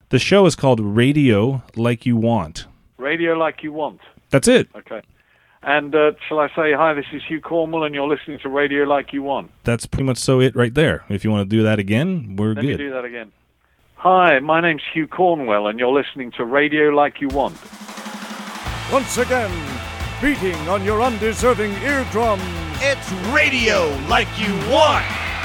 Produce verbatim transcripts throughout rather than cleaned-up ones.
The show is called Radio Like You Want. Radio Like You Want. That's it. Okay. And uh, shall I say, hi, this is Hugh Cornwell, and you're listening to Radio Like You Want. That's pretty much so it right there. If you want to do that again, we're Let good. Let me do that again. Hi, my name's Hugh Cornwell, and you're listening to Radio Like You Want. Once again, beating on your undeserving eardrums, it's Radio Like You Want!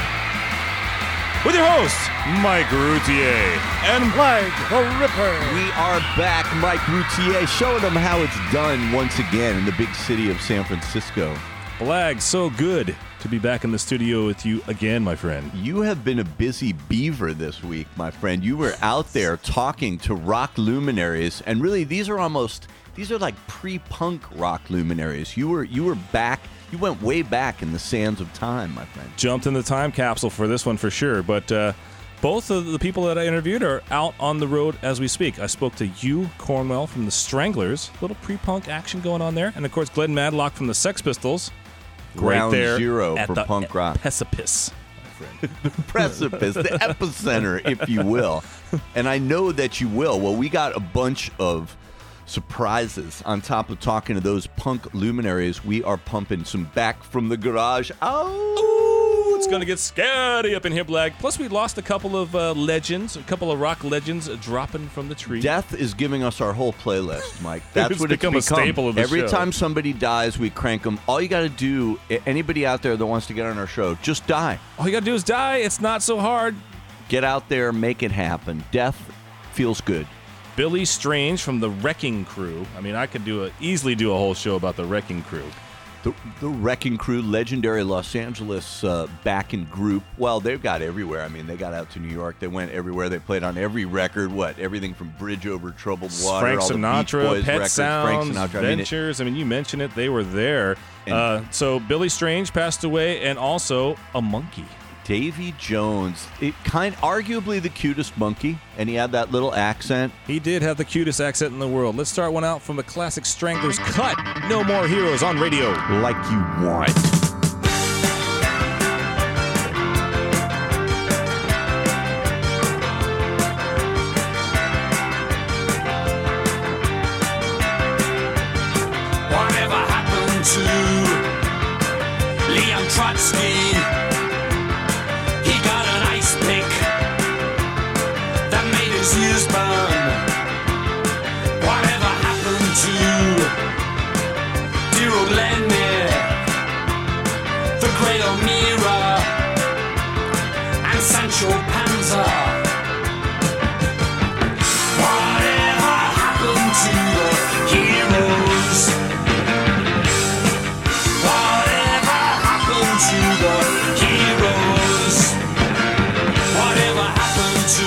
With your hosts, Mike Routier and Blag the Ripper. We are back, Mike Routier, showing them how it's done once again in the big city of San Francisco. Blag, so good to be back in the studio with you again, my friend. You have been a busy beaver this week, my friend. You were out there talking to rock luminaries, and really these are almost, these are like pre-punk rock luminaries. You were, you were back. You went way back in the sands of time, my friend. Jumped in the time capsule for this one for sure, but uh, both of the people that I interviewed are out on the road as we speak. I spoke to Hugh Cornwell from the Stranglers, little pre-punk action going on there, and of course Glenn Matlock from the Sex Pistols. Ground right there zero at for the punk rock. Precipice, my friend. The precipice, the epicenter, if you will. And I know that you will. Well, we got a bunch of surprises on top of talking to those punk luminaries. We are pumping some Back from the Garage. Oh, it's gonna get scary up in here, Blag. Plus, we lost a couple of uh, legends, a couple of rock legends dropping from the tree. Death is giving us our whole playlist, Mike. That's it's what become it's become. A staple of the Every show. time somebody dies, we crank them. All you got to do, anybody out there that wants to get on our show, just die. All you got to do is die. It's not so hard. Get out there, make it happen. Death feels good. Billy Strange from the Wrecking Crew. I mean, I could do a, easily do a whole show about the Wrecking Crew. The, the Wrecking Crew, legendary Los Angeles uh, backing group. Well, they've got everywhere. I mean, they got out to New York. They went everywhere. They played on every record. What? Everything from Bridge Over Troubled Water, Frank all Sinatra, the Beach Boys Pet records, Sounds, Frank Sinatra. Ventures. I mean, it, I mean, you mentioned it. They were there. And, uh, so Billy Strange passed away, and also a monkey. Davy Jones, it kind arguably the cutest monkey, and he had that little accent. He did have the cutest accent in the world. Let's start one out from the classic Stranglers cut. No More Heroes on Radio Like You Want. Whatever happened to Leon Trotsky? Ears burn. Whatever happened to dear old Lenny, the great O'Meara, and Sancho Panza? Whatever happened to the heroes? Whatever happened to the heroes? Whatever happened to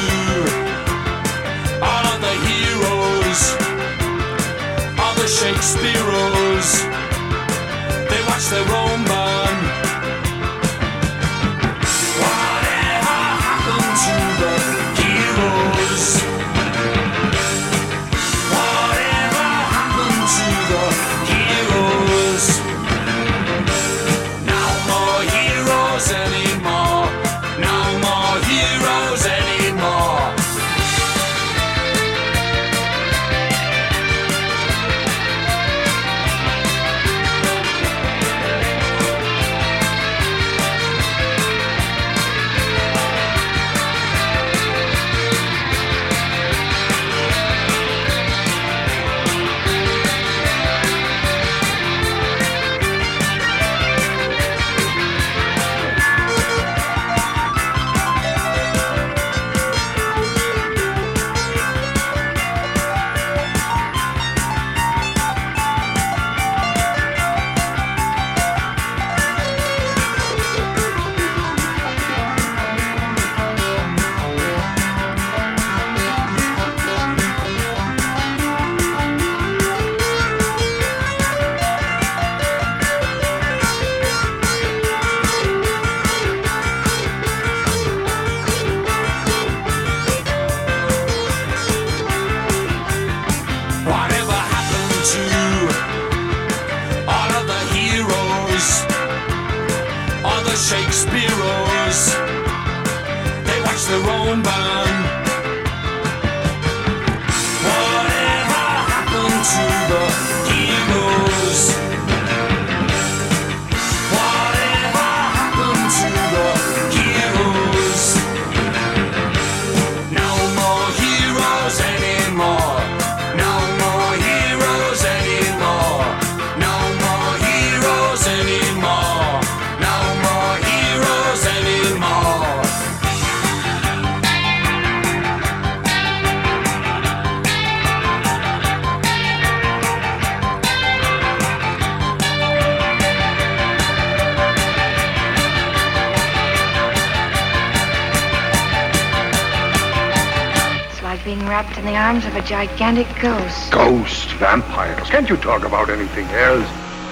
Shakespeare's? They watch their own burn. Whatever happened to the being wrapped in the arms of a gigantic ghost. Ghosts, vampires. Can't you talk about anything else?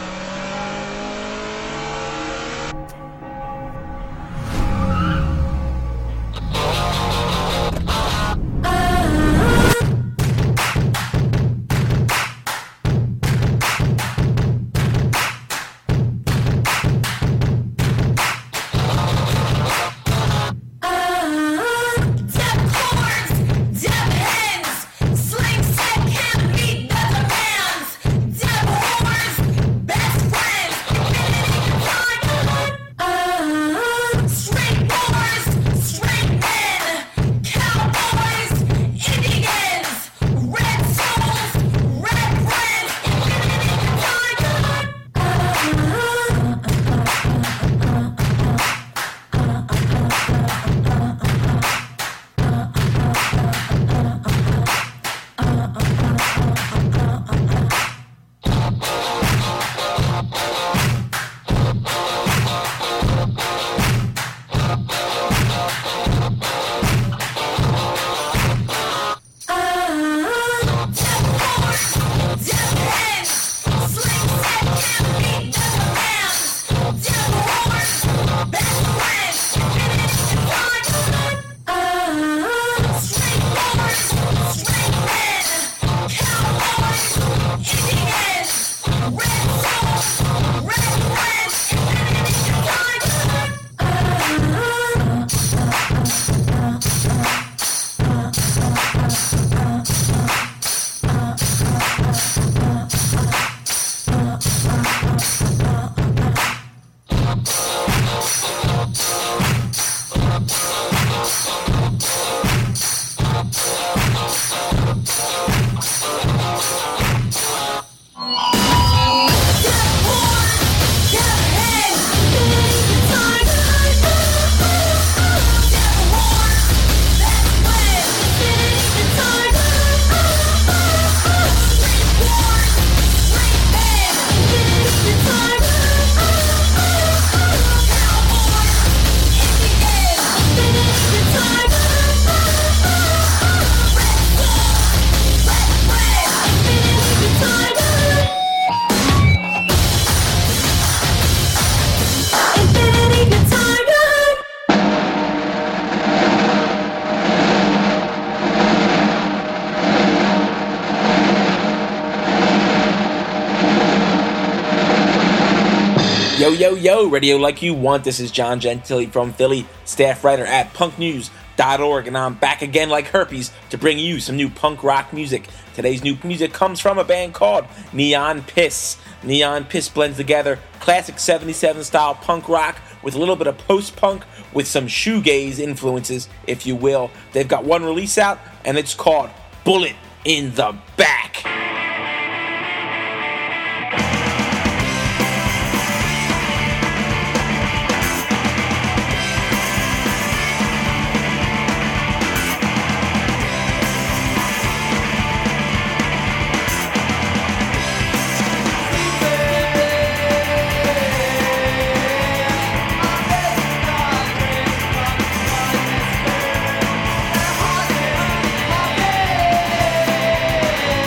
Yo, yo, yo, radio like you want. This is John Gentili from Philly, staff writer at punk news dot org, and I'm back again like herpes to bring you some new punk rock music. Today's new music comes from a band called Neon Piss. Neon Piss blends together classic seventy-seven style punk rock with a little bit of post-punk with some shoegaze influences, if you will. They've got one release out, and it's called Bullet in the Back. Hey!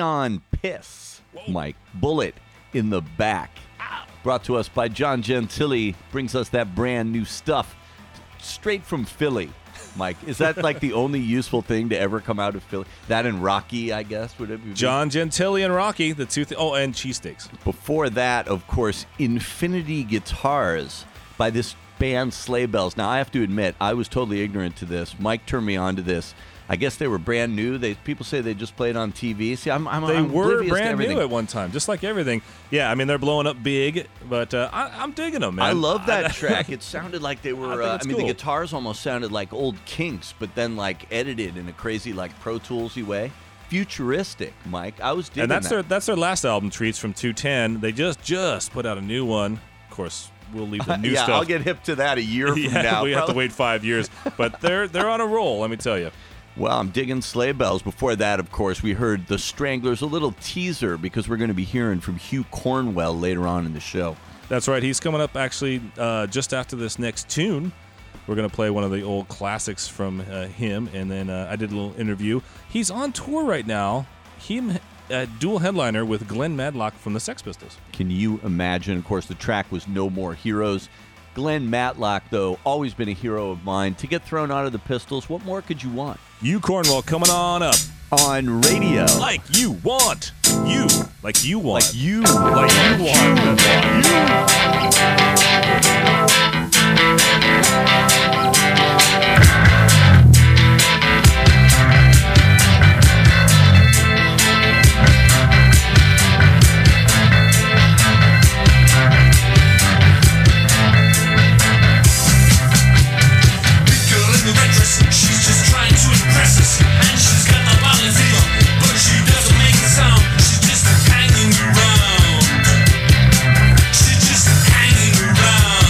Neon Piss, Mike. Bullet in the Back. Brought to us by John Gentili. Brings us that brand new stuff straight from Philly. Mike, is that like the only useful thing to ever come out of Philly? That and Rocky, I guess, would it be? John Gentili and Rocky, the two. Th- oh, and cheesesteaks. Before that, of course, Infinity Guitars by this band Sleigh Bells. Now, I have to admit, I was totally ignorant to this. Mike turned me on to this. I guess they were brand new. They people say they just played on T V. See, I'm, I'm they I'm were oblivious to brand everything. new at one time, just like everything. Yeah, I mean they're blowing up big, but uh, I, I'm digging them, man. I love that I, track. It sounded like they were. I, uh, I mean, cool. the guitars almost sounded like old Kinks, but then like edited in a crazy like Pro Toolsy way. Futuristic, Mike. I was digging and that's that. their that's their last album, Treats from two ten. They just just put out a new one. Of course, we'll leave the new yeah, stuff. I'll get hip to that a year from yeah, now. we probably. have to wait five years, but they're they're on a roll. Let me tell you. Well, I'm digging Sleigh Bells. Before that, of course, we heard The Stranglers, a little teaser because we're going to be hearing from Hugh Cornwell later on in the show. That's right. He's coming up actually uh, just after this next tune. We're going to play one of the old classics from uh, him, and then uh, I did a little interview. He's on tour right now. Him, uh, dual headliner with Glenn Matlock from the Sex Pistols. Can you imagine? Of course, the track was No More Heroes. Glenn Matlock, though, always been a hero of mine. To get thrown out of the Pistols, what more could you want? Hugh Cornwell coming on up. On radio. Like you want. You. Like you want. Like you. Like you want. She's just trying to impress us, and she's got the body feel, but she doesn't make a sound. She's just hanging around. She's just hanging around.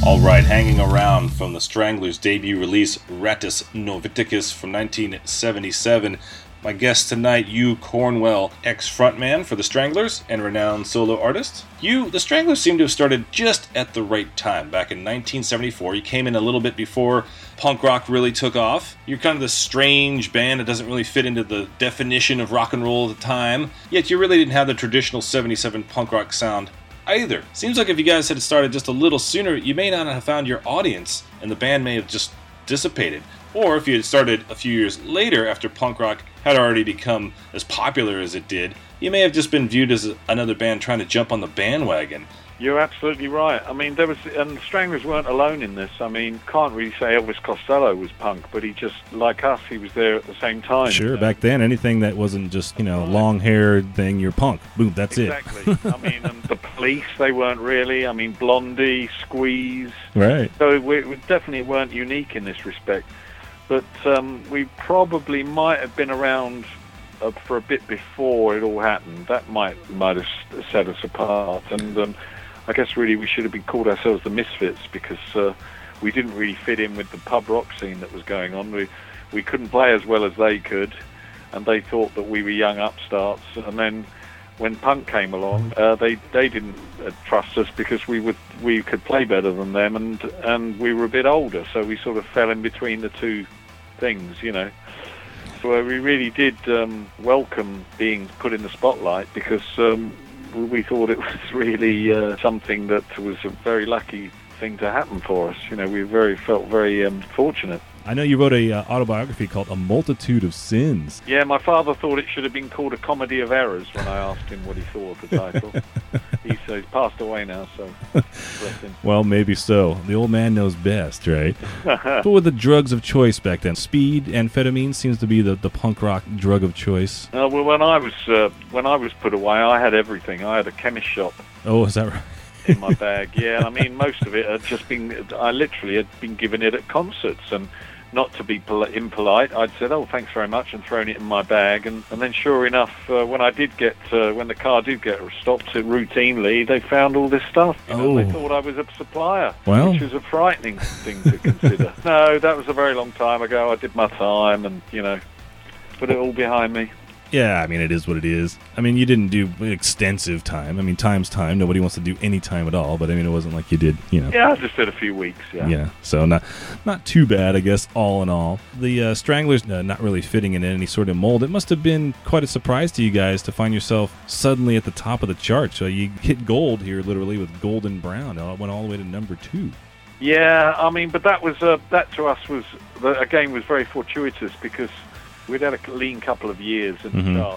All right, hanging around from the Stranglers' debut release, Ratus Noviticus from nineteen seventy-seven. My guest tonight, Hugh Cornwell, ex-frontman for the Stranglers and renowned solo artist. You, the Stranglers seem to have started just at the right time. Back in nineteen seventy-four, you came in a little bit before punk rock really took off. You're kind of this strange band that doesn't really fit into the definition of rock and roll at the time, yet you really didn't have the traditional seventy-seven punk rock sound either. Seems like if you guys had started just a little sooner, you may not have found your audience, and the band may have just dissipated. Or if you had started a few years later after punk rock had already become as popular as it did, you may have just been viewed as another band trying to jump on the bandwagon. You're absolutely right. I mean, there was, and the Stranglers weren't alone in this. I mean, can't really say Elvis Costello was punk, but he just, like us, he was there at the same time. Sure, you know? Back then, anything that wasn't just, you know, long-haired thing, you're punk. Boom, that's exactly. it. I mean, and the Police, they weren't really. I mean, Blondie, Squeeze. Right. So we, we definitely weren't unique in this respect. But um, we probably might have been around uh, for a bit before it all happened. That might might have set us apart. And um, I guess really we should have been called ourselves the Misfits, because uh, we didn't really fit in with the pub rock scene that was going on. We we couldn't play as well as they could, and they thought that we were young upstarts. And then when punk came along, uh, they they didn't uh, trust us because we would we could play better than them, and and we were a bit older, so we sort of fell in between the two things, you know. So uh, we really did um, welcome being put in the spotlight, because um, we thought it was really uh, something that was a very lucky thing to happen for us. You know, we very felt very um, fortunate. I know you wrote a uh, autobiography called A Multitude of Sins. Yeah, my father thought it should have been called A Comedy of Errors when I asked him what he thought of the title. He's, uh, he's passed away now, so bless him. Well, maybe so. The old man knows best, right? What were the drugs of choice back then? Speed, amphetamine seems to be the, the punk rock drug of choice. Uh, well, when I was uh, when I was put away, I had everything. I had a chemist shop. Oh, is that right? In my bag, yeah. I mean, most of it had just been, I literally had been given it at concerts, and not to be poli- impolite, I'd said, oh, thanks very much, and thrown it in my bag. And, and then sure enough, uh, when I did get, uh, when the car did get stopped routinely, they found all this stuff. You know, Oh. They thought I was a supplier, Well. which was a frightening thing to consider. No, that was a very long time ago. I did my time and, you know, put it all behind me. Yeah, I mean, it is what it is. I mean, you didn't do extensive time. I mean, time's time. Nobody wants to do any time at all, but I mean, it wasn't like you did, you know. Yeah, I just did a few weeks, yeah. Yeah, so not not too bad, I guess, all in all. The uh, Stranglers uh, not really fitting in any sort of mold. It must have been quite a surprise to you guys to find yourself suddenly at the top of the chart. So you hit gold here, literally, with Golden Brown. It went all the way to number two. Yeah, I mean, but that was, uh, that to us was, again, was very fortuitous, because we'd had a lean couple of years in Mhm. the charts,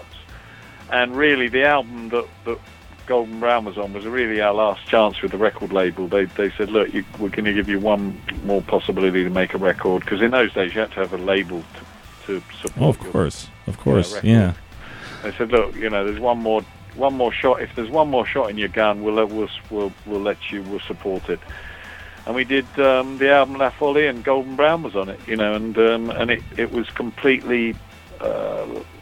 and really the album that, that Golden Brown was on was really our last chance with the record label. They they said, look, you, we're going to give you one more possibility to make a record, because in those days you had to have a label to, to support. Oh, of your, course, of course, record. yeah. They said, look, you know, there's one more one more shot. If there's one more shot in your gun, we'll we'll we'll, we'll let you, we'll support it. And we did um, the album La Folie, and Golden Brown was on it, you know, and um, and it, it was completely uh,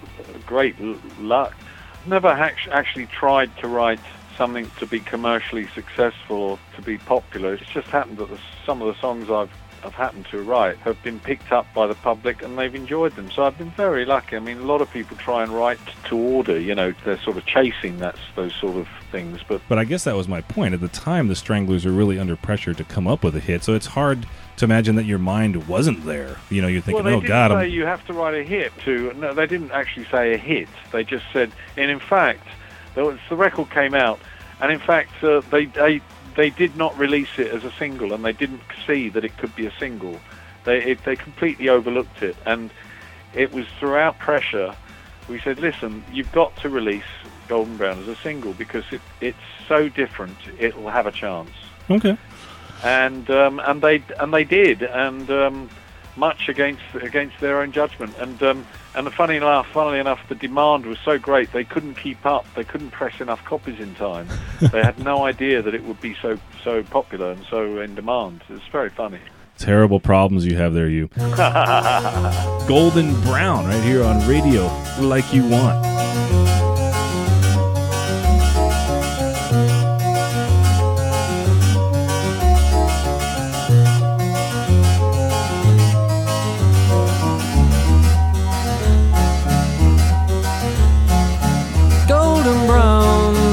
great l- luck. Never hac- actually tried to write something to be commercially successful or to be popular. It's just happened that the, some of the songs I've I've happened to write have been picked up by the public, and they've enjoyed them. So I've been very lucky. I mean, a lot of people try and write to order, you know, they're sort of chasing that, those sort of things. But But I guess that was my point. At the time, the Stranglers were really under pressure to come up with a hit, so it's hard to imagine that your mind wasn't there. You know, you're thinking, well, they oh, didn't God, say I'm... you have to write a hit to. No, they didn't actually say a hit. They just said, and in fact, there was, the record came out, and in fact, uh, they, they they did not release it as a single, and they didn't see that it could be a single. They it, they completely overlooked it, and it was throughout pressure. We said, listen, you've got to release Golden Brown as a single, because it, it's so different. It will have a chance. Okay. And um, and they and they did, and um, much against against their own judgment. And um, and the funny enough, funnily enough, the demand was so great they couldn't keep up. They couldn't press enough copies in time. They had no idea that it would be so so popular and so in demand. It's very funny. Terrible problems you have there, you. Golden Brown, right here on Radio Like You Want.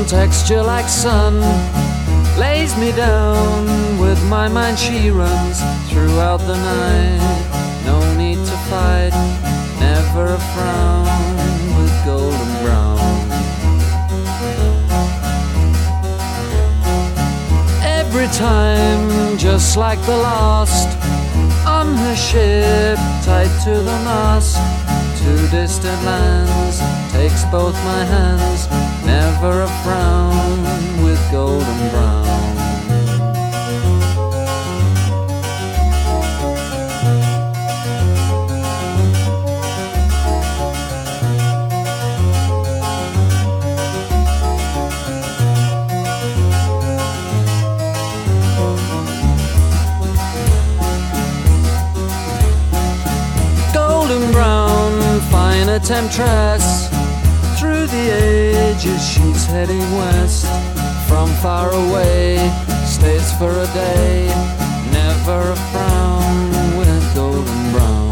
texture like sun, lays me down. With my mind she runs throughout the night. No need to fight, never a frown, with golden brown. Every time, just like the last, on her ship, tied to the mast, to distant lands, takes both my hands, never a frown, with golden brown. A temptress, through the ages she's heading west. From far away, stays for a day, never a frown, with golden brown.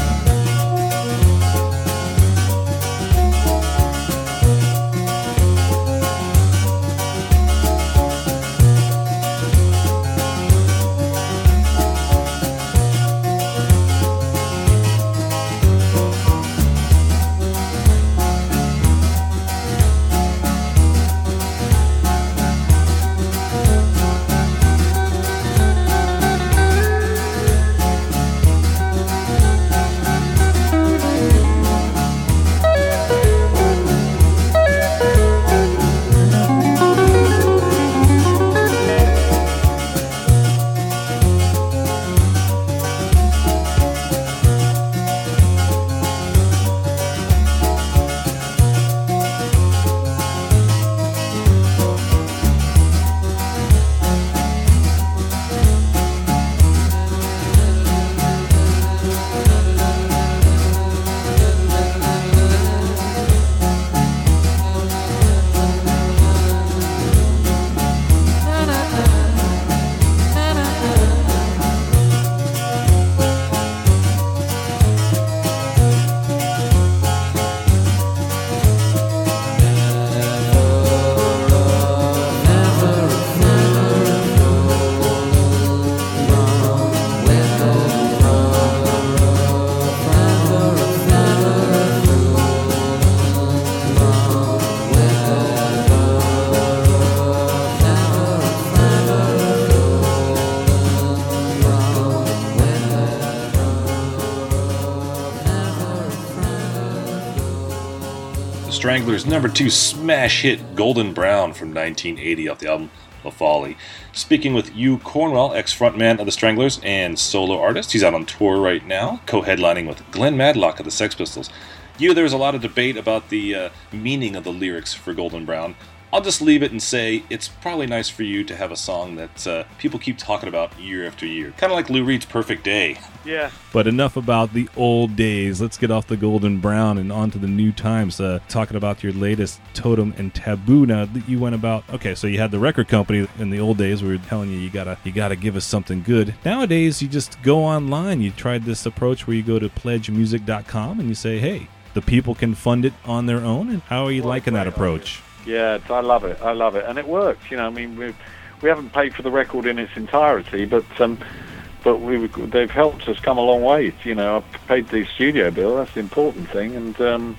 Stranglers' number two smash hit Golden Brown from nineteen eighty off the album La Folly. Speaking with Hugh Cornwell, ex-frontman of the Stranglers and solo artist. He's out on tour right now, co-headlining with Glenn Matlock of the Sex Pistols. Hugh, there was a lot of debate about the uh, meaning of the lyrics for Golden Brown. I'll just leave it and say it's probably nice for you to have a song that uh, people keep talking about year after year. Kind of like Lou Reed's Perfect Day. Yeah. But enough about the old days. Let's get off the Golden Brown and on to the new times. Uh, talking about your latest Totem and Taboo. Now that you went about, okay, so you had the record company in the old days. We were telling you you gotta you gotta give us something good. Nowadays, you just go online. You tried this approach where you go to pledge music dot com and you say, hey, the people can fund it on their own. And how are you Well, liking that great approach? Yeah, I love it. I love it, and it works. You know, I mean, we we haven't paid for the record in its entirety, but um, but we they've helped us come a long way. You know, I've paid the studio bill. That's the important thing, and um,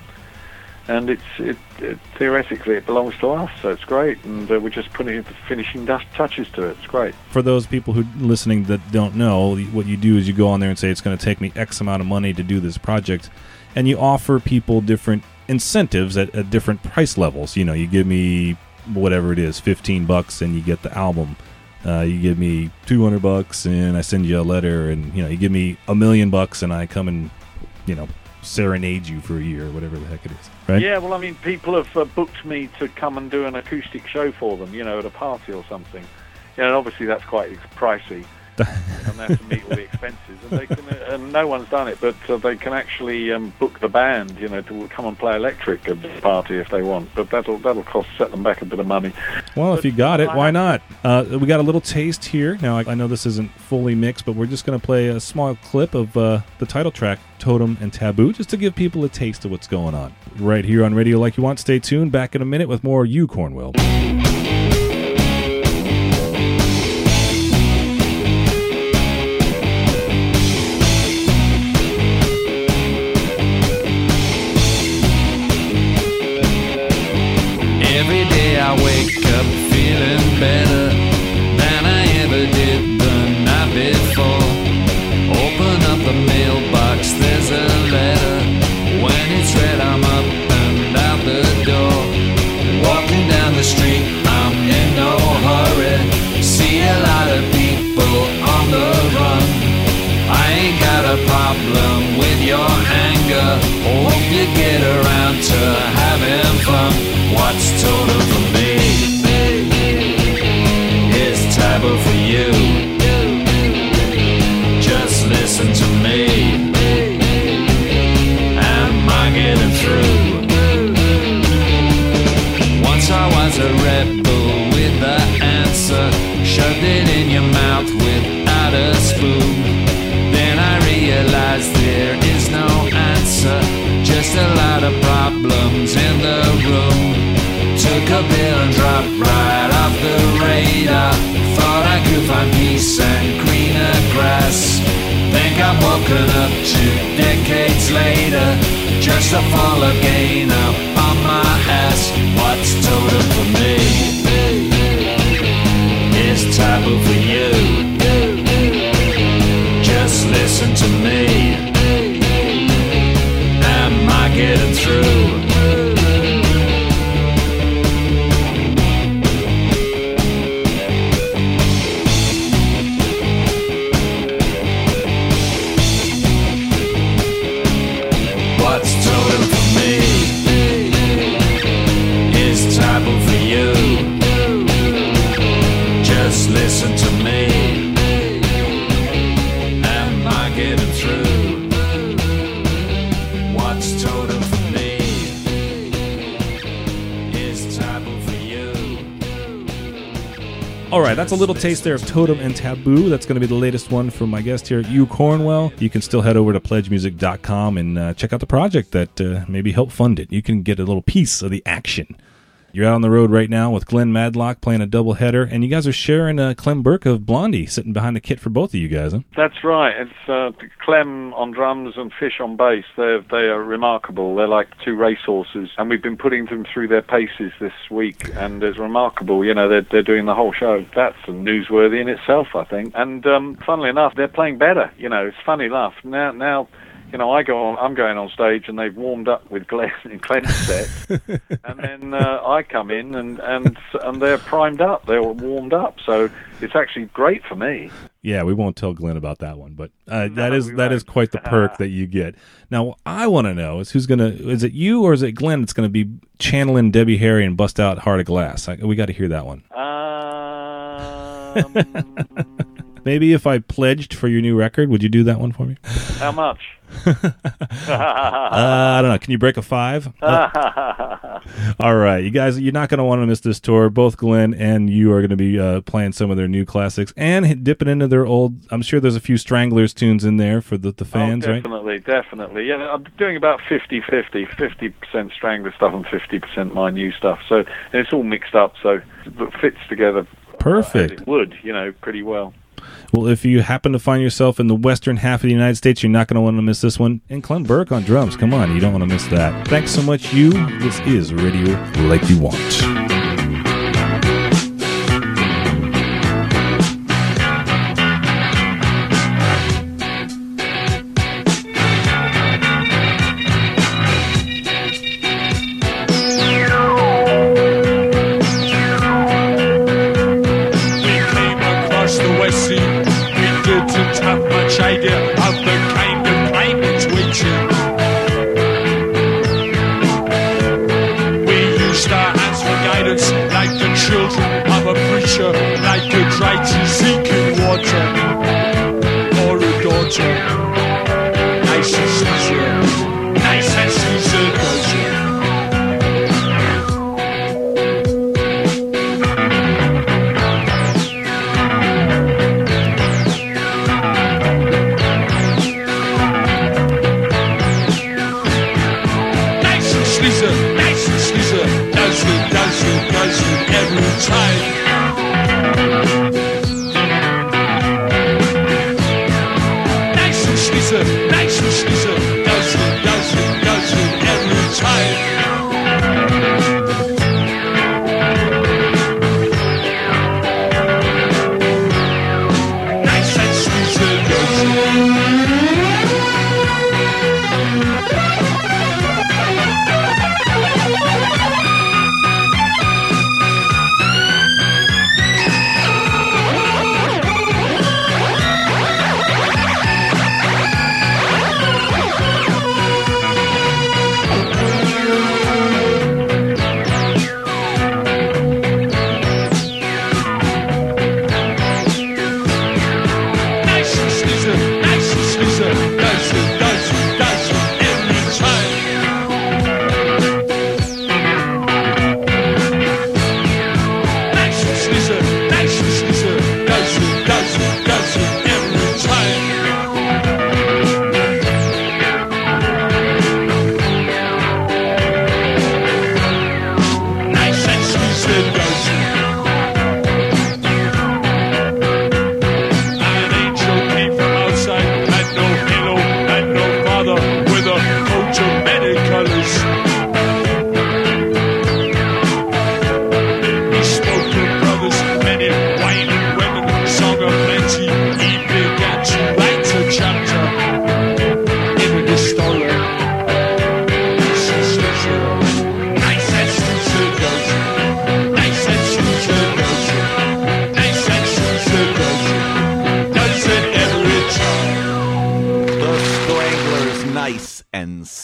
and it's it, it theoretically it belongs to us, so it's great. And uh, we're just putting the finishing dust touches to it. It's great. For those people who listening that don't know, what you do is you go on there and say it's going to take me X amount of money to do this project, and you offer people different incentives at, at different price levels. You know, you give me whatever it is, fifteen bucks, and you get the album. Uh, you give me two hundred bucks, and I send you a letter. And you know, you give me a million bucks, and I come and you know serenade you for a year, or whatever the heck it is. Right? Yeah. Well, I mean, people have uh, booked me to come and do an acoustic show for them. You know, at a party or something. You know, and obviously that's quite pricey. and they have to meet all the expenses. And, they can, uh, and no one's done it, but uh, they can actually um, book the band, you know, to come and play electric at the party if they want. But that'll that'll cost set them back a bit of money. Well, but if you got it, why not? Uh, we got a little taste here. Now, I, I know this isn't fully mixed, but we're just going to play a small clip of uh, the title track, Totem and Taboo, just to give people a taste of what's going on. Right here on Radio Like You Want. Stay tuned. Back in a minute with more You, Cornwell. Every day I wake up feeling better than I ever did the night before. Open up the mailbox, there's a letter. When it's read, I'm up and out the door. Walking down the street, I'm in no hurry. See a lot of people on the run. I ain't got a problem with your anger. Hope you get around to having fun. What's totem for me is taboo for you. Just listen to me. Am I getting through? Once I was a rebel with the answer, shoved it in your mouth without a spoon. Then I realized there is no answer, just a lot of problems in the room. Took a pill and dropped right off the radar. Thought I could find peace and greener grass. Think I'm woken up two decades later, just to fall again up on my ass. What's totem for me is taboo for you. Just listen to me. Am I getting through? Listen to me. Am I getting through? What's totem for me is taboo for you. All right, that's a little taste there of Totem and Taboo. That's going to be the latest one from my guest here, You Cornwell. You can still head over to pledge music dot com and uh, check out the project that uh, maybe help fund it. You can get a little piece of the action. You're out on the road right now with Glenn Madlock playing a doubleheader, and you guys are sharing uh, Clem Burke of Blondie sitting behind the kit for both of you guys, huh? That's right. It's uh, Clem on drums and Fish on bass. They're, they are remarkable. They're like two racehorses, and we've been putting them through their paces this week, and it's remarkable. You know, they're, they're doing the whole show. That's newsworthy in itself, I think. And um, funnily enough, they're playing better. You know, it's funny enough. Now, now. You know, I go on. I'm going on stage, and they've warmed up with Glenn and Glenn's set, and then uh, I come in, and, and and they're primed up. They're warmed up, so it's actually great for me. Yeah, we won't tell Glenn about that one, but uh, No, that is we that won't. is quite the perk that you get. Now, what I want to know is who's gonna is it you or is it Glenn that's gonna be channeling Debbie Harry and bust out Heart of Glass? I, we got to hear that one. Um, Maybe if I pledged for your new record, would you do that one for me? how much? uh, I don't know. Can you break a five? Uh, all right, you guys, you're not going to want to miss this tour. Both Glenn and you are going to be uh, playing some of their new classics and hit, dipping into their old. I'm sure there's a few Stranglers tunes in there for the, the fans, oh, right? definitely, definitely. Yeah, I'm doing about fifty-fifty, fifty percent Strangler stuff and fifty percent my new stuff. So and it's all mixed up, so it fits together. Perfect. Uh, as it would, you know, pretty well. Well, if you happen to find yourself in the western half of the United States, you're not going to want to miss this one. And Clem Burke on drums. Come on, you don't want to miss that. Thanks so much, you. This is Radio Like You Want. Idea of the kind of climates we choose. We used our hands for guidance, like the children of a preacher, like a dragons seeking water.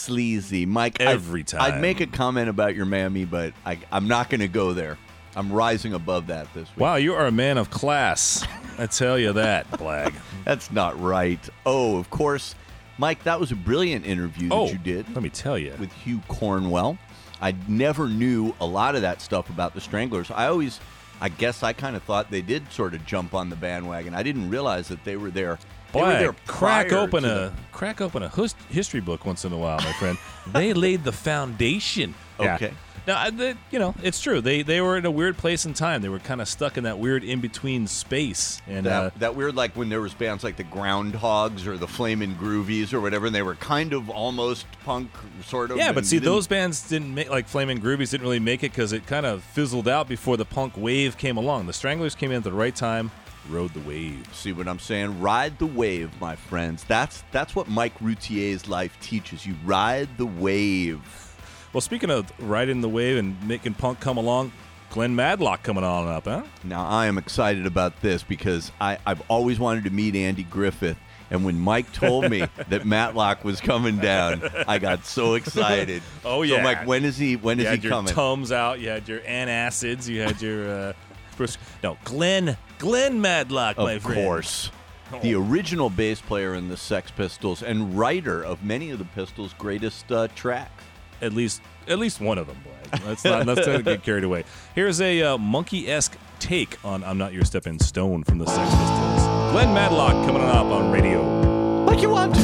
sleazy. Mike, Every I'd, time. I'd make a comment about your mammy, but I, I'm not going to go there. I'm rising above that this week. Wow, you are a man of class. I tell you that, Blag. That's not right. Oh, of course. Mike, that was a brilliant interview that Oh, you did. let me tell you. With Hugh Cornwell. I never knew a lot of that stuff about the Stranglers. I always, I guess I kind of thought they did sort of jump on the bandwagon. I didn't realize that they were there. They were Blag, there crack prior open to a the- crack open a hus- history book once in a while, my friend. They laid the foundation. Yeah. Okay. Now, I- they, you know, it's true. They they were in a weird place in time. They were kind of stuck in that weird in between space, and That, uh, that weird, like when there was bands like the Groundhogs or the Flamin' Groovies or whatever, and they were kind of almost punk, sort of. yeah. But and see, you didn't- those bands didn't make like Flamin' Groovies didn't really make it because it kind of fizzled out before the punk wave came along. The Stranglers came in at the right time, rode the wave. See what I'm saying? Ride the wave, my friends. That's that's what Mike Routier's life teaches you. Ride the wave. Well, speaking of riding the wave and making punk come along, Glenn Madlock coming on up, huh? Now, I am excited about this because I, I've always wanted to meet Andy Griffith. And when Mike told me that Matlock was coming down, I got so excited. Oh, yeah. So, Mike, when is he? When You is had he your coming? Tums out. You had your antacids. You had your uh, pres- no Glenn Glenn Madlock, my Of friend. course. The original bass player in the Sex Pistols and writer of many of the Pistols' greatest uh, tracks. At least, at least one of them. Blag. Let's not let's not get carried away. Here's a uh, monkey-esque take on "I'm Not Your Stepping Stone" from the Sex Pistols. Glenn Madlock coming on up on radio. Like you want.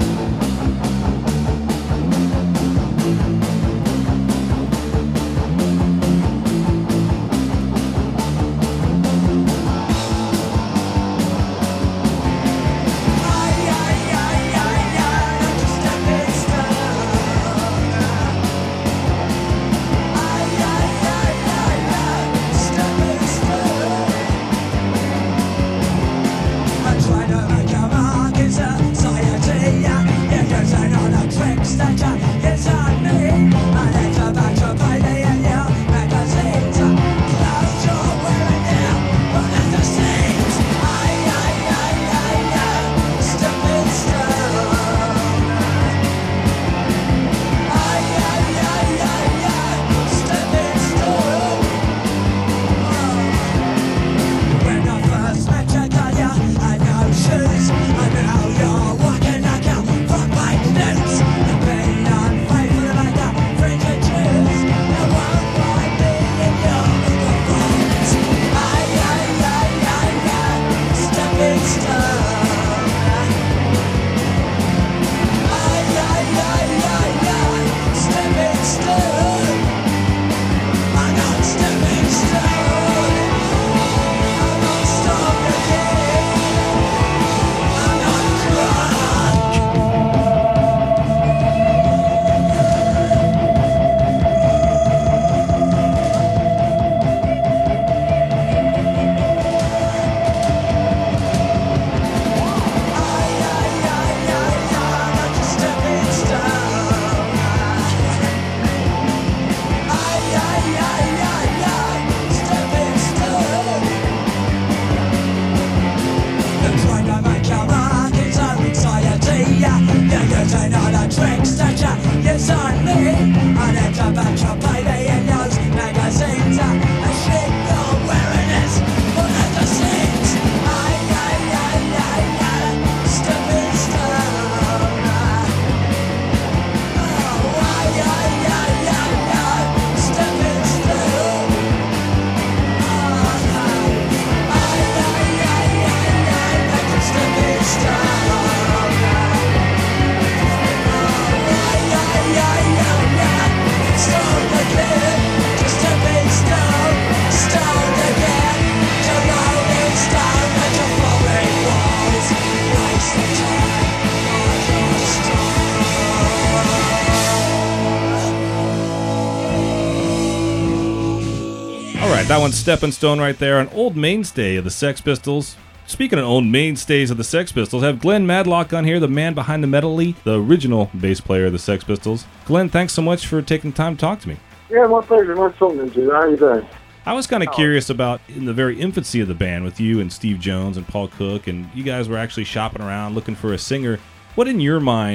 That one's Stepping Stone right there, an old mainstay of the Sex Pistols. Speaking of old mainstays of the Sex Pistols, have Glenn Madlock on here, the man behind the medley, the original bass player of the Sex Pistols. Glenn, thanks so much for taking time to talk to me. Yeah, my pleasure. Nice talking to you. How are you doing? I was kind of curious about in the very infancy of the band with you and Steve Jones and Paul Cook, and you guys were actually shopping around looking for a singer. What in your mind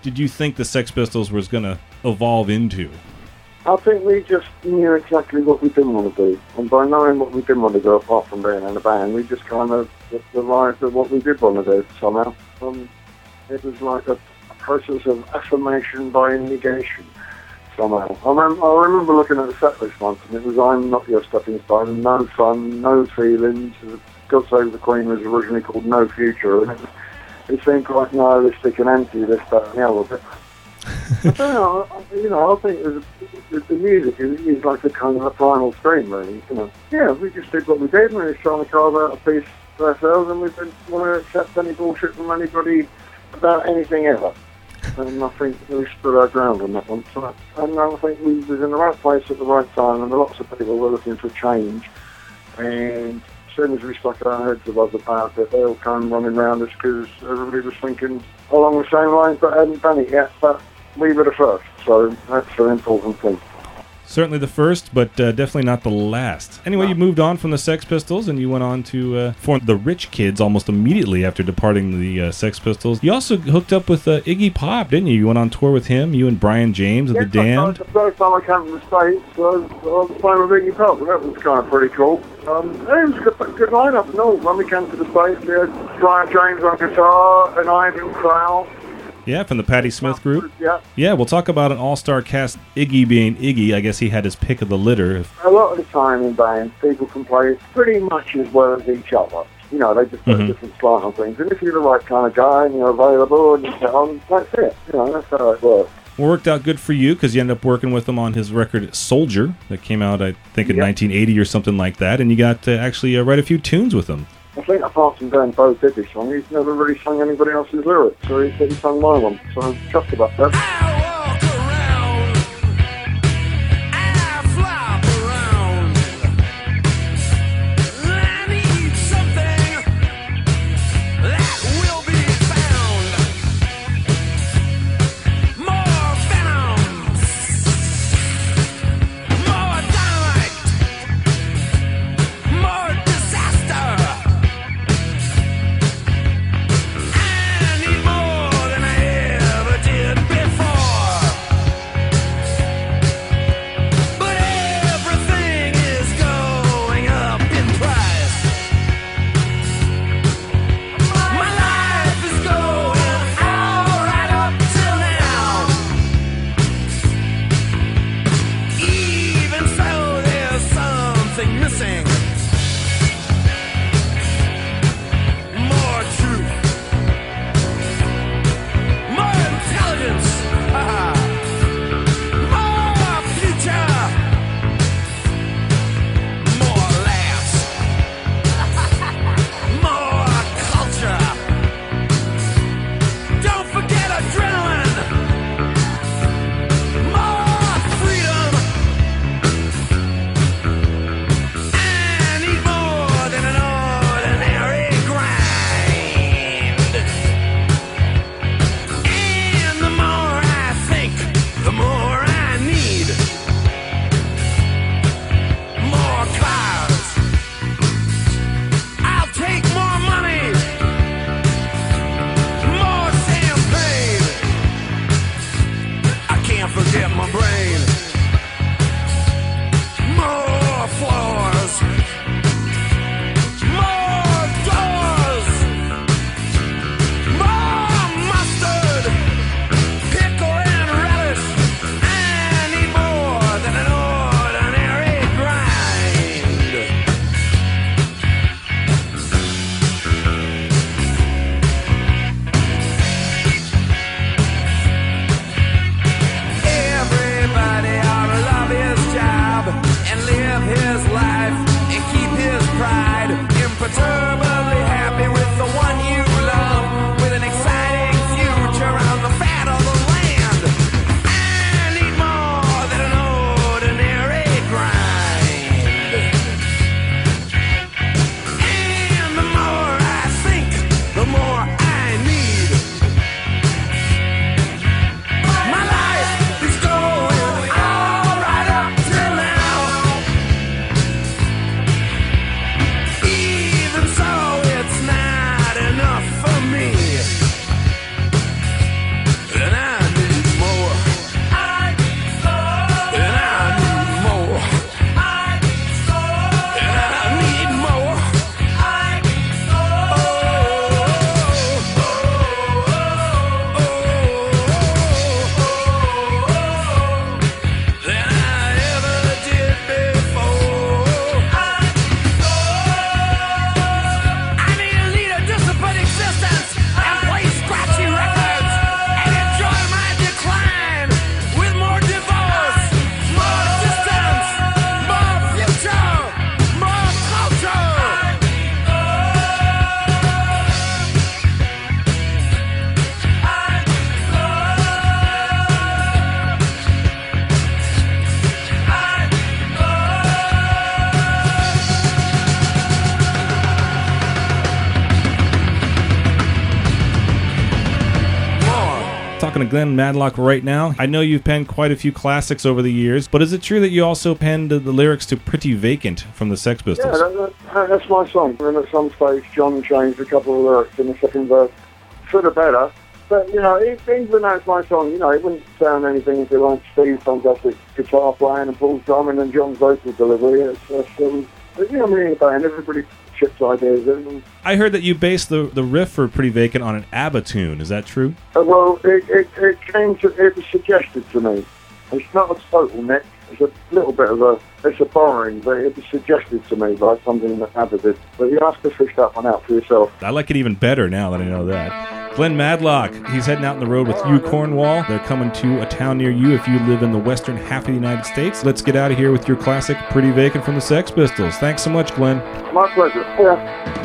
did you think the Sex Pistols was going to evolve into? I think we just knew exactly what we didn't want to do. And by knowing what we didn't want to do, apart from being in a band, we just kind of arrived at what we did want to do somehow. Um, it was like a, a process of affirmation by negation somehow. I, rem- I remember looking at the set list once, and it was I'm Not Your Stepping Stone, No Fun, No Feelings. God Save the Queen was originally called No Future, and it, it seemed quite nihilistic and empty, this, that, and the other bit. I don't know, I, you know, I think it was, it, the music is, is like a kind of a primal scream, really. You know, yeah, we just did what we did, and we were trying to carve out a piece for ourselves, and we didn't want to accept any bullshit from anybody about anything ever. And I think we stood our ground on that one. So, and I think we was in the right place at the right time, and lots of people were looking for change. And as soon as we stuck our heads above the parapet, they all came running round us because everybody was thinking along the same lines, but hadn't done it yet. But we were the first, so that's an important thing. Certainly the first, but uh, definitely not the last. Anyway, you moved on from the Sex Pistols, and you went on to uh, form the Rich Kids almost immediately after departing the uh, Sex Pistols. You also hooked up with uh, Iggy Pop, didn't you? You went on tour with him, you and Brian James of yeah, The Damned. The first time I came to the States, I was, I was playing with Iggy Pop, and that was kind of pretty cool. Um, it was a good, good lineup. No, when we came to the States, we had Brian James on guitar and Ivan Crowell. Yeah, from the Patti Smith group. Yeah. Yeah, we'll talk about an all-star cast. Iggy being Iggy, I guess he had his pick of the litter. A lot of the time in bands, people can play pretty much as well as each other. You know, they just put Mm-hmm. a different slant on things. And if you're the right kind of guy and you're available and you get on, that's it. You know, that's how it works. Well, worked out good for you because you ended up working with him on his record Soldier that came out, I think, in Yep. nineteen eighty or something like that, and you got to actually uh, write a few tunes with him. I think apart from Dan Bo did this song, he's never really sung anybody else's lyrics, so he, he sung my one. So I'm chuffed about that. talking to Glenn Matlock right now. I know you've penned quite a few classics over the years, but is it true that you also penned the, the lyrics to Pretty Vacant from the Sex Pistols? Yeah, that, that, that's my song. And at some stage, John changed a couple of lyrics in the second verse for the better. But, you know, even though it's my song, you know, it wouldn't sound anything if it weren't Steve's fantastic guitar playing and Paul's drumming and John's vocal delivery. It's, it's, um, but, you know, me and the band, everybody chips ideas in. I heard that you based the, the riff for Pretty Vacant on an ABBA tune. Is that true? Uh, well, it, it, it came to, it was suggested to me. It's not a total nick. It's a little bit of a, it's a borrowing, but it was suggested to me by something that ABBA did. But you have to fish that one out for yourself. I like it even better now that I know that. Glenn Matlock, he's heading out on the road with you, Cornwall. They're coming to a town near you if you live in the western half of the United States. Let's get out of here with your classic Pretty Vacant from the Sex Pistols. Thanks so much, Glenn. My pleasure. Yeah.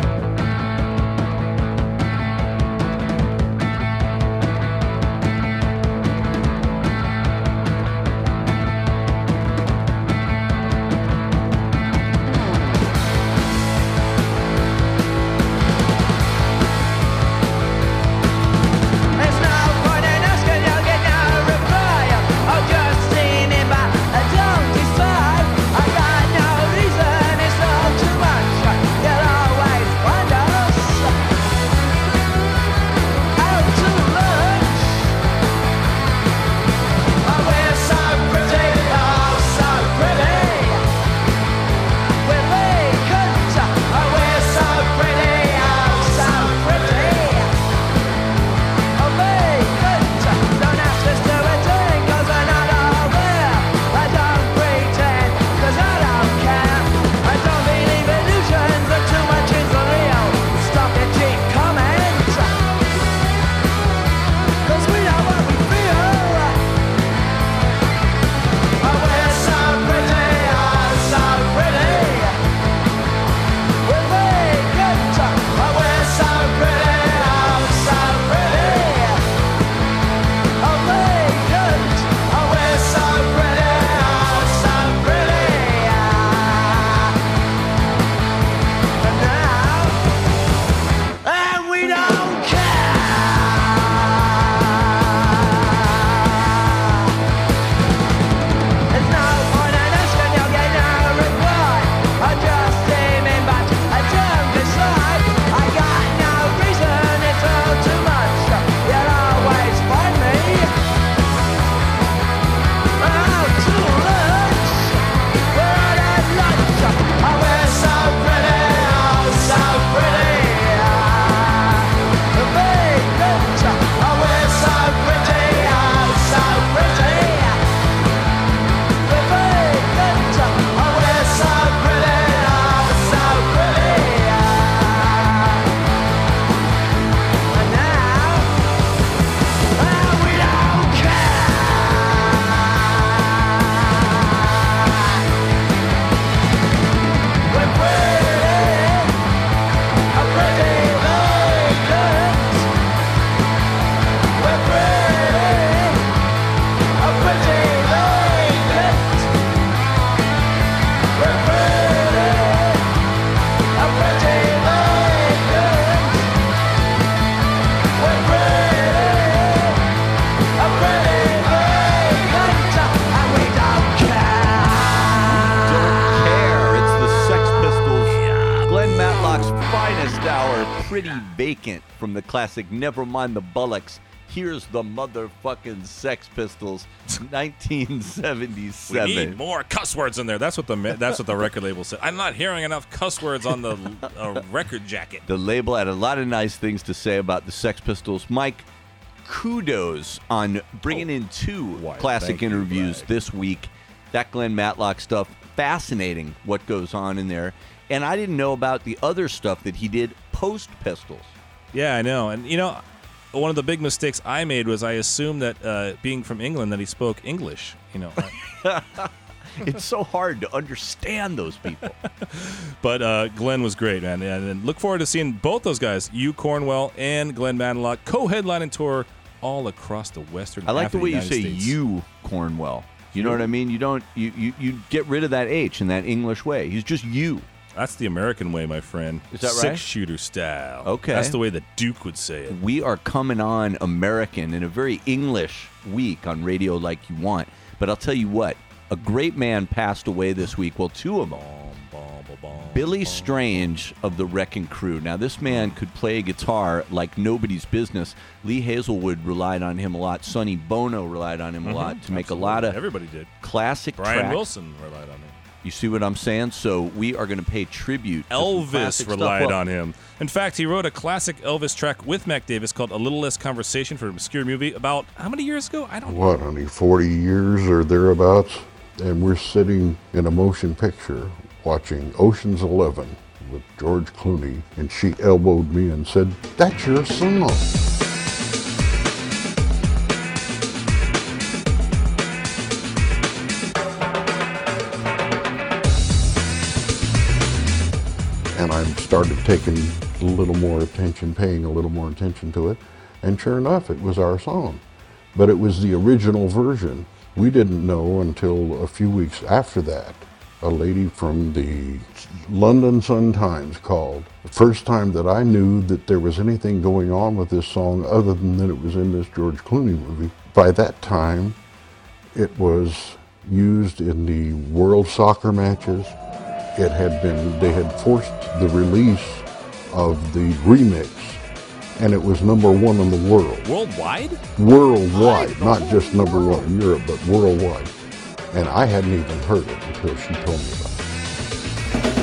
Pretty Vacant from the classic Nevermind the Bollocks. Here's the motherfucking Sex Pistols, nineteen seventy-seven. We need more cuss words in there. That's what the that's what the record label said. I'm not hearing enough cuss words on the uh, record jacket. The label had a lot of nice things to say about the Sex Pistols. Mike, kudos on bringing oh, in two why, classic interviews you, this week. That Glenn Matlock stuff, fascinating what goes on in there. And I didn't know about the other stuff that he did post-Pistols. Yeah, I know. And, you know, one of the big mistakes I made was I assumed that, uh, being from England, that he spoke English. You know, it's so hard to understand those people. But uh, Glenn was great, man. And, and look forward to seeing both those guys, you, Cornwell, and Glenn Matlock, co-headlining tour all across the western I like half the of way the you say States. you, Cornwell. You know what I mean? You don't. You, you, you get rid of that H in that English way. He's just you. That's the American way, my friend. Is that right? Six-shooter style. Okay. That's the way the Duke would say it. We are coming on American in a very English week on Radio Like You Want. But I'll tell you what, a great man passed away this week. Well, two of them. Billy Strange of the Wrecking Crew. Now, this man could play guitar like nobody's business. Lee Hazelwood relied on him a lot. Sonny Bono relied on him a Mm-hmm. lot to make Absolutely. a lot of Everybody did. classic Brian tracks. Wilson relied on him. You see what I'm saying? So we are going to pay tribute to some Elvis classic relied stuff. Well, on him. In fact, he wrote a classic Elvis track with Mac Davis called A Little Less Conversation for an obscure movie about how many years ago? I don't know. What, honey, forty years or thereabouts? And we're sitting in a motion picture watching Ocean's Eleven with George Clooney, and she elbowed me and said, "That's your song." And I started taking a little more attention, paying a little more attention to it, and sure enough, it was our song. But it was the original version. We didn't know until a few weeks after that. A lady from the London Sun-Times called. The first time that I knew that there was anything going on with this song other than that it was in this George Clooney movie. By that time, it was used in the World Soccer matches. It had been, they had forced the release of the remix, and it was number one in the world. Worldwide? Worldwide, not just number one in Europe, but worldwide. And I hadn't even heard it until she told me about it.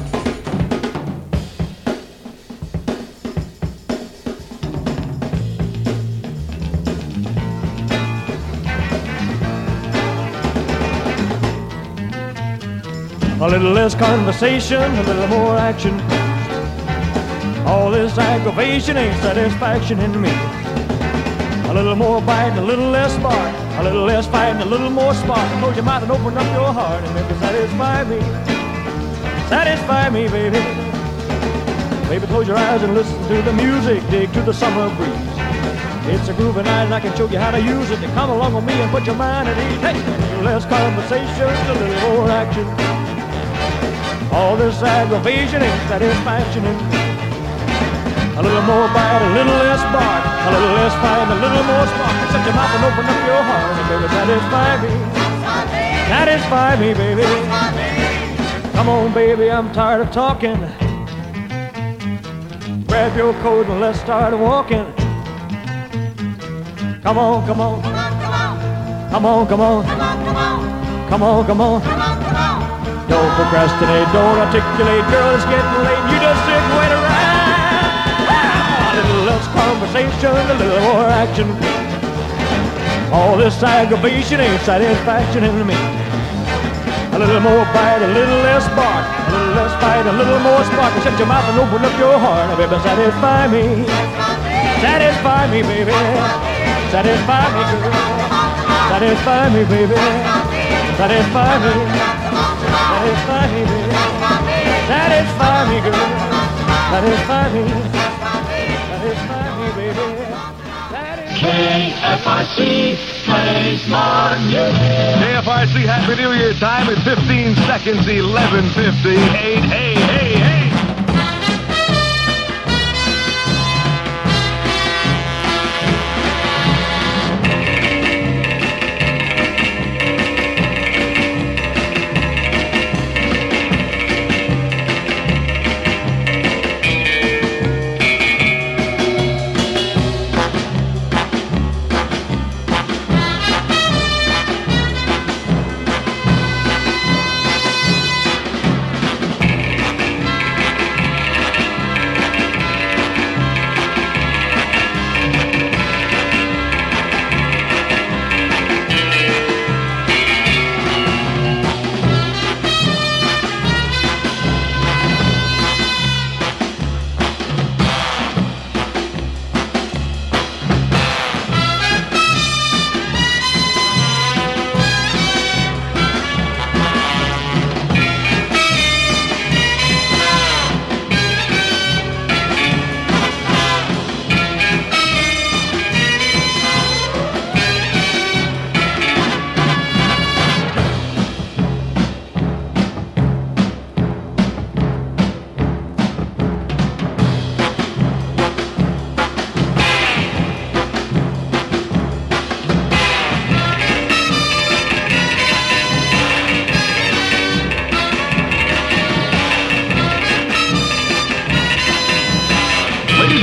A little less conversation, a little more action. All this aggravation ain't satisfaction in me. A little more bite, a little less spark. A little less fight, a little more spark. Close your mouth and open up your heart and maybe satisfy me. Satisfy me, baby. Baby, close your eyes and listen to the music. Dig to the summer breeze. It's a groovy night and I can show you how to use it. To come along with me and put your mind at ease. Hey, a little less conversation, a little more action. All this aggravation ain't satisfaction in me. A little more bite, a little less bark. A little less fight, a little more spark. Shut your mouth and open up your heart and baby, satisfy me. Satisfy me, baby. Come on, baby, I'm tired of talking. Grab your coat and let's start walking. Come on, come on. Come on, come on. Come on, come on. Don't procrastinate, don't articulate, girl, it's getting late. You just sit and wait around. A little less conversation, a little more action. All this aggravation ain't satisfaction in me. A little more bite, a little less bark. A little less fight, a little more spark. Shut your mouth and open up your heart. Now, baby, satisfy me. Satisfy me, baby. Satisfy me, girl. Satisfy me, baby. Satisfy me. Satisfy me, baby. Satisfy me, girl. Satisfy me. Satisfy me, baby. K F I C plays more music. K F I C Happy New Year time at fifteen seconds, eleven fifty-eight. Hey, hey, hey.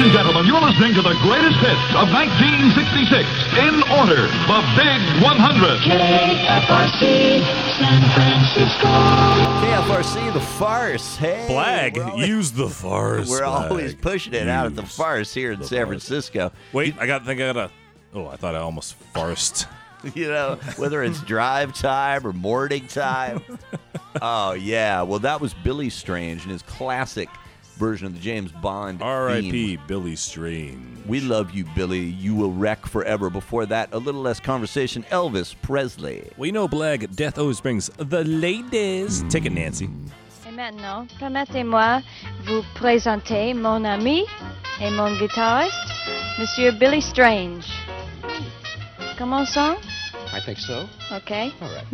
Ladies and gentlemen, you're listening to the greatest hits of nineteen sixty-six. In order, the Big one hundred. K F R C, San Francisco. K F R C, the farce. Hey, Blag, we're always, use the farce. We're Blag. always pushing it out at the Use farce here in the San farce. Francisco. Wait, I got. I think I got a. Oh, I thought I almost farced. You know, whether it's drive time or morning time. Oh, yeah. Well, that was Billy Strange and his classic version of the James Bond R I P theme. Billy Strange. We love you, Billy. You will wreck forever. Before that, a little less conversation, Elvis Presley. Well, you know, Blag, death always brings the ladies. Take it, Nancy. Et maintenant, permettez-moi vous présenter mon ami et mon guitariste, Monsieur Billy Strange. Commençons? I think so. Okay. All right.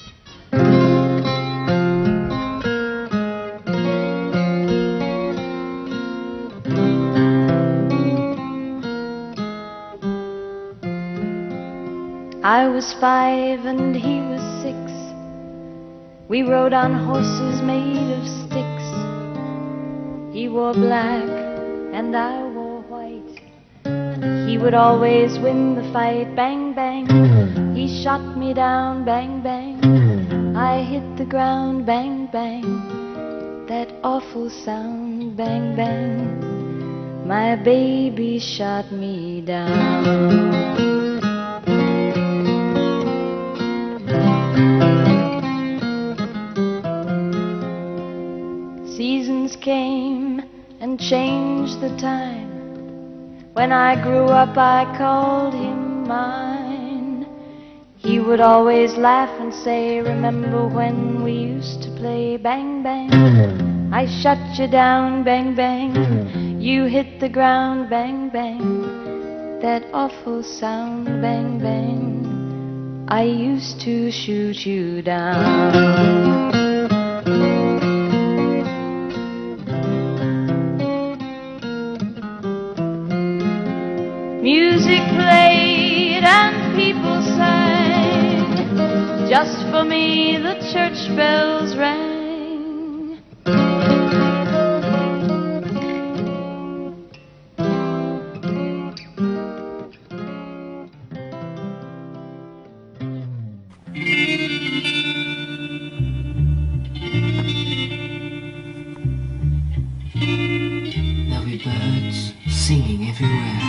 I was five and he was six. We rode on horses made of sticks. He wore black and I wore white. He would always win the fight. Bang, bang. He shot me down. Bang, bang. I hit the ground. Bang, bang. That awful sound. Bang, bang. My baby shot me down. Seasons came and changed the time. When I grew up I called him mine. He would always laugh and say, remember when we used to play? Bang, bang. I shut you down. Bang, bang. You hit the ground. Bang, bang. That awful sound. Bang, bang. I used to shoot you down. Music played and people sang. Just for me the church bells rang. There'll be birds singing everywhere.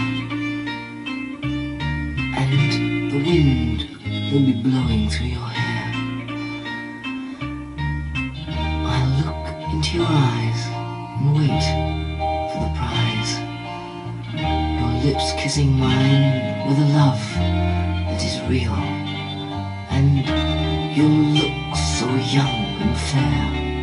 And the wind will be blowing through your hair. I'll look into your eyes and wait for the prize. Your lips kissing mine with a love that is real. And you'll look so young and fair.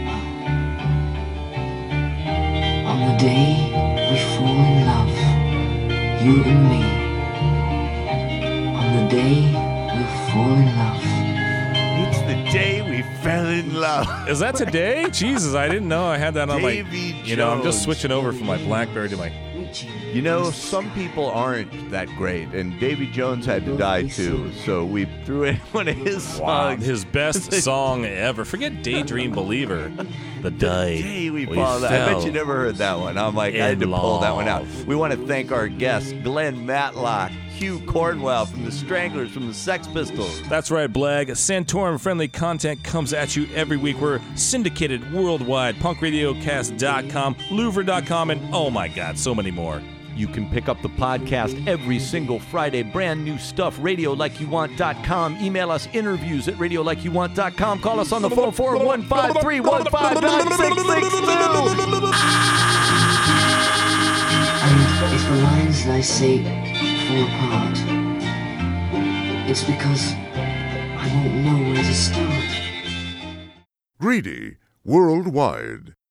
On the day we fall in love, you and me. On the day we fall in love. It's the day we fell in love. Is that today? Jesus, I didn't know I had that on my. Davy You know, I'm just Jones. switching over from my BlackBerry to my. You know, some people aren't that great, and Davy Jones had to die too, so we threw in one of his songs. Wow, his best song ever. Forget Daydream Believer. The day, Day we we fall in love. I bet fell you never heard that one. I'm like, I had to in pull that one out. love. We want to thank our guests, Glenn Matlock, Hugh Cornwell from the Stranglers, from the Sex Pistols. That's right, Blag. Santorum-friendly content comes at you every week. We're syndicated worldwide. punk radio cast dot com, Louvre dot com, and oh my God, so many more. You can pick up the podcast every single Friday. Brand new stuff, radio like you want dot com. Email us interviews at radio like you want dot com. Call us on the phone, four one five, three one five, nine six six two. And if the lines that I say fall apart, it's because I won't know where to start. Greedy Worldwide.